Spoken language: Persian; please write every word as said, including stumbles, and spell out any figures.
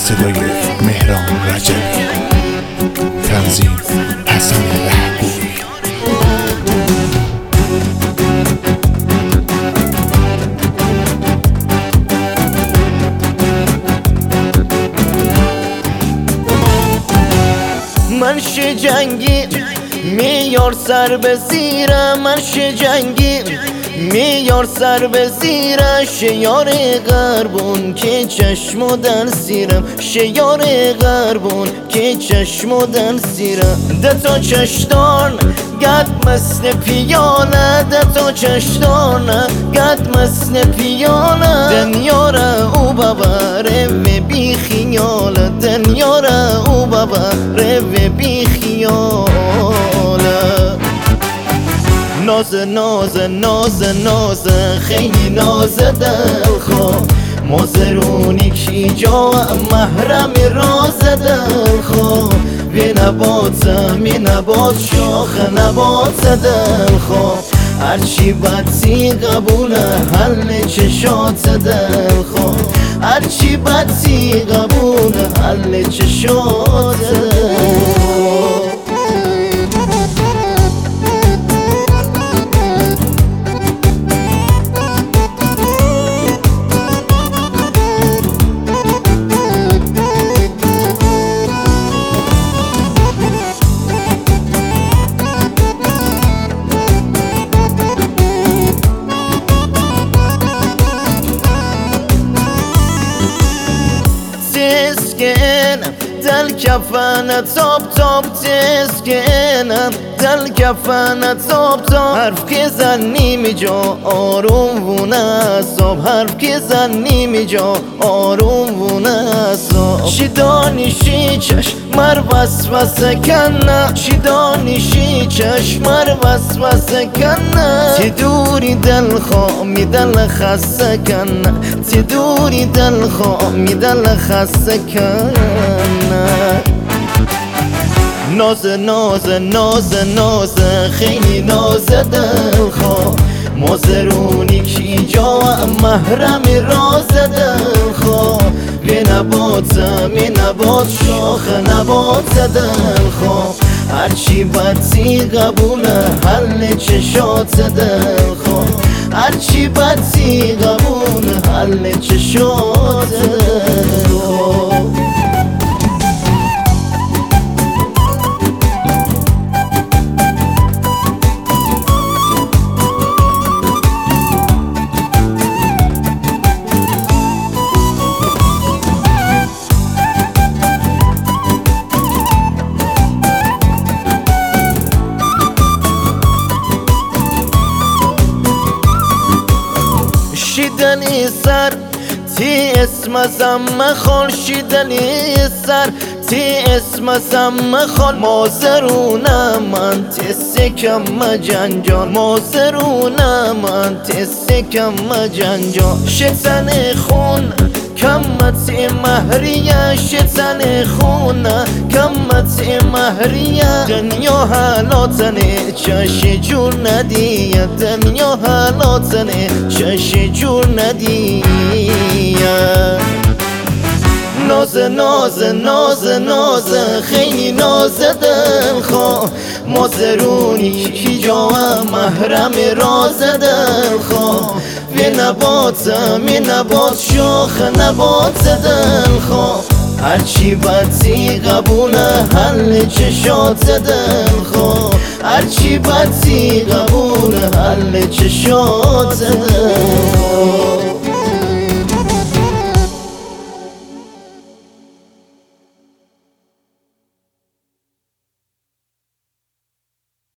صدای مهران رجبی، تنظیم حسن رهگوی. من شجنگی میار سر به زیرم، من شجنگی میار سر به زیرم، شیار غربون که چشم در سیرم، شیار غربون که چشم در سیرم. ده تا چشتان گد مثل پیاله، ده تا چشتان گد مثل پیاله، دنیا را او ببره و بی خیاله، دنیا را او ببره و بی خیاله. ناز ناز ناز ناز خیلی ناز دلخواه، مازرونی کی جا محرم راز دلخواه، بی نبات می نبات شاخ نبات دلخواه، هرچی بدسی قبوله حل چشات دلخواه، هرچی بدسی قبوله حل چشات دلخواه. تسکنم دل کفن تاب تاب، تسکنم دل کفن تاب تاب، حرف که زنی می جا آروم و نصاب، حرف که زنی می جا آروم و نصاب. چی دانشی چشم مر وسوسه کنه، چی دانشی چشم مر وسوسه کنه، تی دوری دل خوامی دل خسته کنه، تی دوری دل خوامی دل خسته کنه. ناز ناز ناز ناز خیلی ناز دلخواه، مازرونی کی جا محرم راز دلخواه، بی نبات می نبات شاخ نبات دلخواه، هرچی بدسی قبوله حل چشات دلخواه، هرچی بدسی قبوله حل چشات دلخواه. شیدنی سر تی اسم زم خال، شیدنی سر تی اسم زم خال، مازرونه من تی سکم جنجال، مازرونه من تی سکم جنجال. شتن خون کمت مهریه، شتن خون کمت مهریه، دنیا حالاتنه چش جور ندیه، دنیا حالاتنه چش جور ندیه. ناز ناز ناز ناز خیلی ناز دلخواه، مازرونی کی جا محرم راز دلخواه، بی نبات می نبات شاخ نبات دلخواه، هرچی بدسی قبوله حل چشات دلخواه، هرچی بدسی قبوله حل چشات دلخواه.